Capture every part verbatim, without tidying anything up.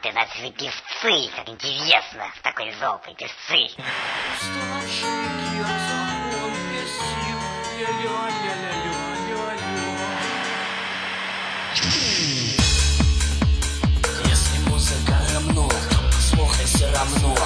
ты, значит, вы певцы, как интересно, в такой залпе певцы. Если музыка равно, слухай все равно.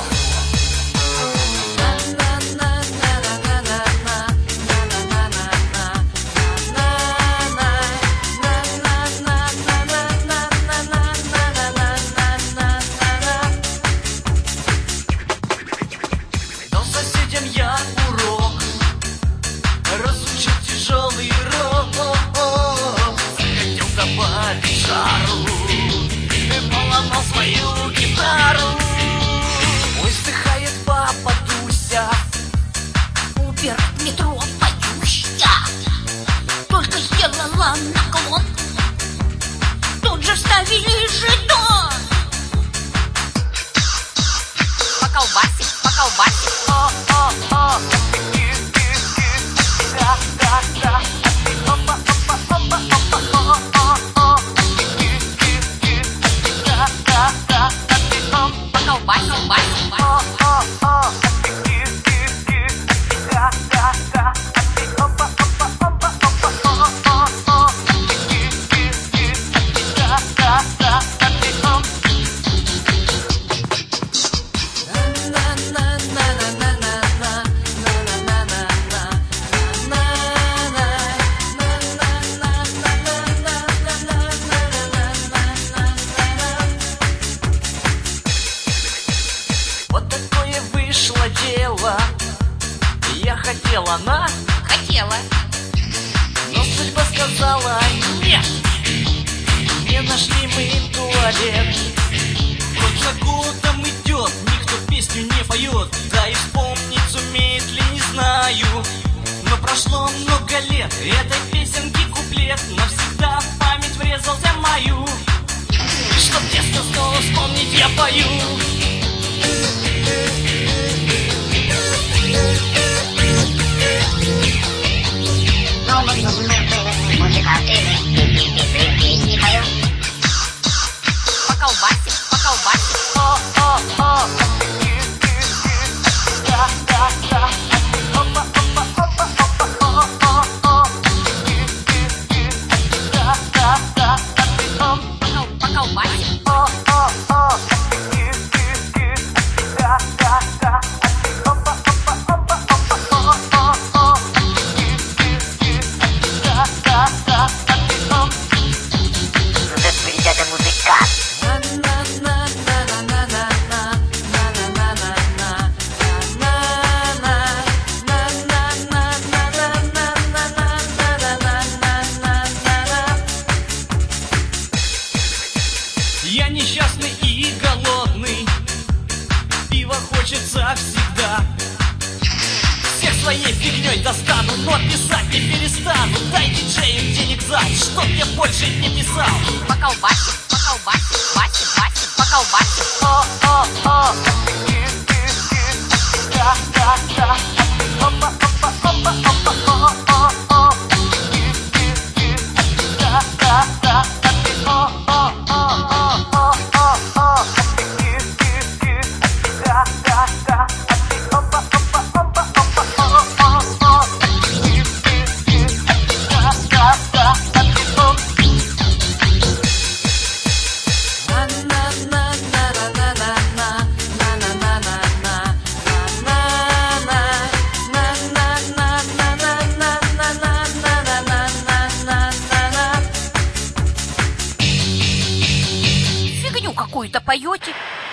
Я урок разучил тяжелый рок, захотел добавить жару и поломал свою гитару. Ой, вздыхает папа Дуся, Убер, метро, поющая. Только сделала наклон, тут же вставили жетон. По колбасе, по колбасе. О, о, о. Да, да, да. Опа, опа, опа, опа, о, о, о. Да, да, да. По колбасе, колбасе. О, о, о. Да, да, да. Опа, опа, опа, опа, о, о, о. Да, да, да. Дело. Я хотела, она хотела, но судьба сказала нет. Не нашли мы туалет. Год за годом идет, никто песню не поет. Да и вспомнить умеет ли, не знаю. Но прошло много лет, этой песенки куплет навсегда в память врезался мою. Чтоб детство снова вспомнить, я пою. По колбасе, по колбасе. О, о, о. Да, да, да. Опа, опа, опа, опа, о, о, о. Да, да, да. По колбасе. О, о, о. Да, да, да. Опа, опа, опа, опа, о, о, о. Да, да, да. Вот это, ребята, музыкант. Я несчастный и голодный, пиво хочется всегда. Всех своей фигней достану, но писать не перестану. Дай диджею денег дать, чтоб я больше не писал. По колбасе, по колбасе, Васе, Васе, по колбасе. О, о, о. Да, да, да. Опа, опа, опа, опа, о, о, о. Да, да, да. О, о, о, о, о, о, о. Да, да, да. Опа, опа, опа, опа, о, о, о. Да, да, да. Фигню какую-то поете.